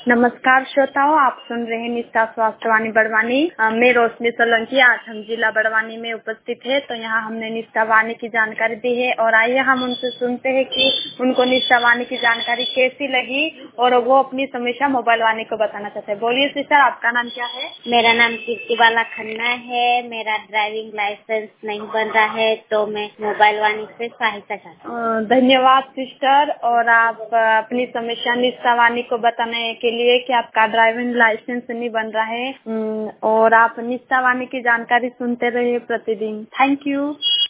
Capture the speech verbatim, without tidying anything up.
नमस्कार श्रोताओं, आप सुन रहे हैं निष्ठा स्वास्थ्य वाणी बड़वानी। अ, मैं रोशनी सोलंकी आज हम जिला बड़वानी में उपस्थित है। तो यहाँ हमने निष्ठा वाणी की जानकारी दी है और आइए हम उनसे सुनते हैं कि उनको निष्ठा वाणी की जानकारी कैसी लगी और वो अपनी समस्या मोबाइल वाणी को बताना चाहते हैं। बोलिए सिस्टर, आपका नाम क्या है? मेरा नाम कीर्ति बाला खन्ना है। मेरा ड्राइविंग लाइसेंस नहीं बन रहा है तो मैं मोबाइल वाणी से सहायता चाहती हूँ। धन्यवाद सिस्टर। और आप अ, अपनी समस्या निष्ठा वाणी को बताने के लिए कि आपका ड्राइविंग लाइसेंस नहीं बन रहा है, अम, और आप निष्ठा वाणी की जानकारी सुनते रहिए प्रतिदिन। Thank you.